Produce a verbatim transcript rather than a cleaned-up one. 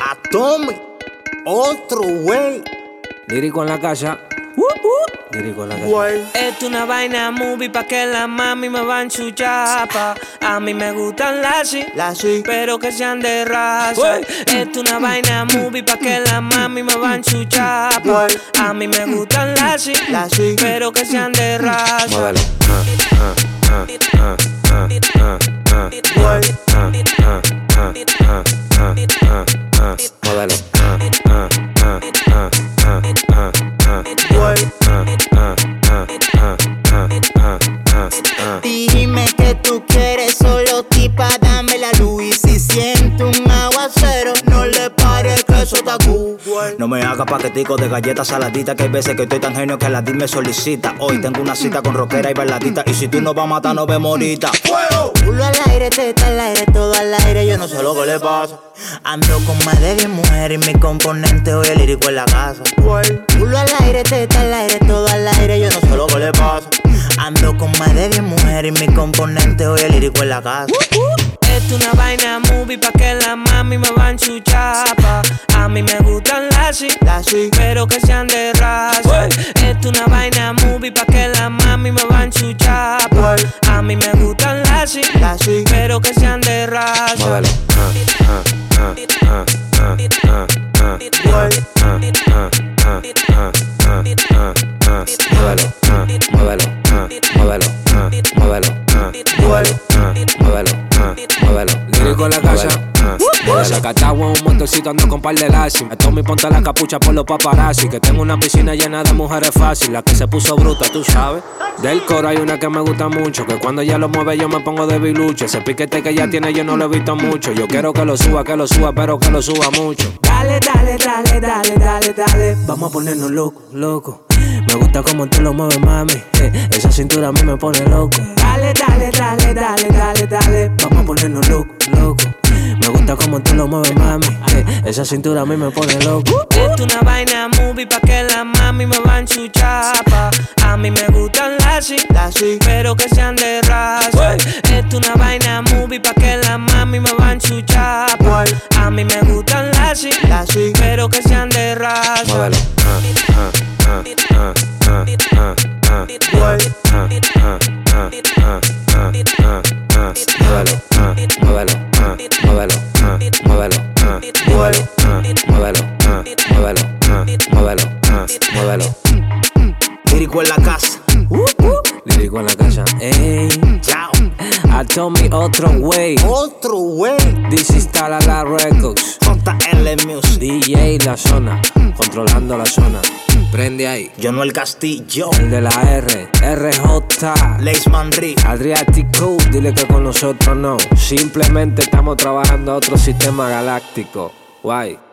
Atomic, otro wey. Lírico en la casa. Uh, uh. Lírico en la casa. Esto es una vaina movie pa' que la mami me van su chapa. A mí me gustan las sí, Lassie. pero que sean de raza. Esto es una vaina movie pa' que la mami me van su chapa. A mí me gustan las sí, Lassie. pero que sean de raza. Móvelo. Ah, ah, ah, ah, ah, ah, ah. Wey. Ah, ah, ah, ah, ah, ah, ah. Móvelo. Ah, ah, ah, ah, ah, ah, ah. Wey. Ah, ah, ah, ah, ah, ah, ah, ah. Dime que tú quieres solo tipa, dame la luz. Y si siento un aguacero, no le pares que eso está cool. No me haga paquetico de galletas saladitas, que hay veces que estoy tan genio que la D I me solicita. Hoy tengo una cita con rockera y bailadita, y si tú no vas a matar, no vemos ahorita. ¡Fuego! Culo al aire, teta al aire, todo al aire, yo no sé lo que le pasa. Ando con más de diez mujeres y mi componente hoy es lírico en la casa. Culo al aire, teta al aire, todo al aire, yo no sé lo que le pasa. Ando con más de diez mujeres y mi componente hoy es lírico en la casa. Esto es una vaina movie pa' que la mami me van su chapa. A mí me gustan las sí, Lassie. pero que sean de raza. Esto es una vaina movie pa' que la mami me van su chapa. A mí me gustan las sí, Lassie. pero que sean de raza. Móvelo. Ah, ah, ah, ah, ah, ah, ah. Wey. Ah, ah, ah, ah, ah, ah, ah. Móvelo. Ah, móvelo. Ah, móvelo. Ah, móvelo. Ah, móvelo. Ah, móvelo. Ah, móvelo. Lírico en la casa. Sacatagua en un motorcito, ando con par de lazi. Me tomo y ponte la capucha por los paparazzi. Que tengo una piscina llena de mujeres fácil. La que se puso bruta, tú sabes. Del coro hay una que me gusta mucho, que cuando ella lo mueve yo me pongo de bilucho. Ese piquete que ella tiene yo no lo he visto mucho. Yo quiero que lo suba, que lo suba, pero que lo suba mucho. Dale, dale, dale, dale, dale, dale. Vamos a ponernos loco, loco. Me gusta como tú lo mueves, mami. Eh, esa cintura a mí me pone loco. Dale, dale, dale, dale, dale, dale. Vamos a ponernos loco, loco. Me gusta como tú lo mueves, mami. Eh, esa cintura a mí me pone loco. Esto es una vaina movie pa' que la mami me van su chapa. A mí me gustan las sí, Lassie. pero que sean de raza. Esto es una vaina movie pa' que la mami me van su chapa. A mí me gustan las sí, Lassie. pero que sean de raza. Móvelo. Ah, ah, ah, ah, ah, ah, ah. Wey. Ah, ah, ah, ah, ah, ah, ah. Móvelo. Ah, móvelo. Ah, móvelo. Ah, móvelo. Ah, móvelo. Ah, móvelo. Ah, móvelo. Ah, móvelo. Ah, móvelo. Lírico en la casa. Lírico en la casa. Ey. Chao. Atomic otro way. Otro wey. This is Talala Records. J L Music. D J La Zona. Controlando la zona. Prende ahí. Yo no el Castillo. El de la R. R J. Lace Manri. Adriático. Dile que con nosotros no. Simplemente estamos trabajando a otro sistema galáctico. Guay.